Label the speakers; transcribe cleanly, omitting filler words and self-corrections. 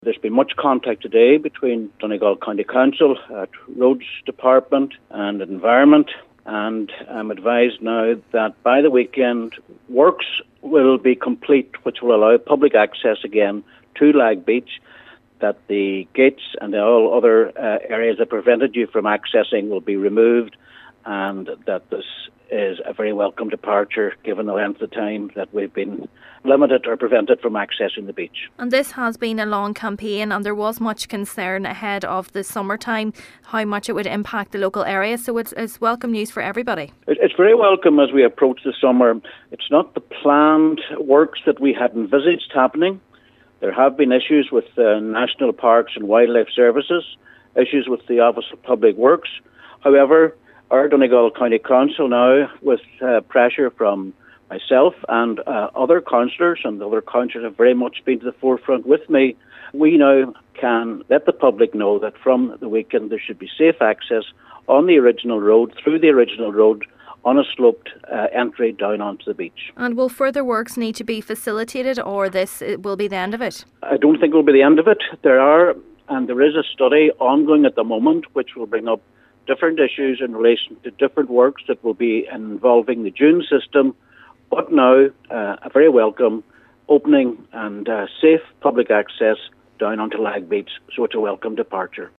Speaker 1: There's been much contact today between Donegal County Council, Roads Department and Environment, and I'm advised now that by the weekend works will be complete which will allow public access again to Lag Beach, that the gates and all other areas that prevented you from accessing will be removed, and that this is a very welcome departure given the length of time that we've been limited or prevented from accessing the beach.
Speaker 2: And this has been a long campaign, and there was much concern ahead of the summertime how much it would impact the local area, so it's welcome news for everybody.
Speaker 1: It's very welcome as we approach the summer. It's not the planned works that we had envisaged happening. There have been issues with National Parks and Wildlife Services, issues with the Office of Public Works. However, our Donegal County Council now, with pressure from myself and other councillors, and other councillors have very much been to the forefront with me, we now can let the public know that from the weekend there should be safe access on the original road, through the original road, on a sloped entry down onto the beach.
Speaker 2: And will further works need to be facilitated, or this will be the end of it?
Speaker 1: I don't think it will be the end of it. There is a study ongoing at the moment which will bring up different issues in relation to different works that will be involving the dune system, but now a very welcome opening and safe public access down onto Lag Beach, so it's a welcome departure.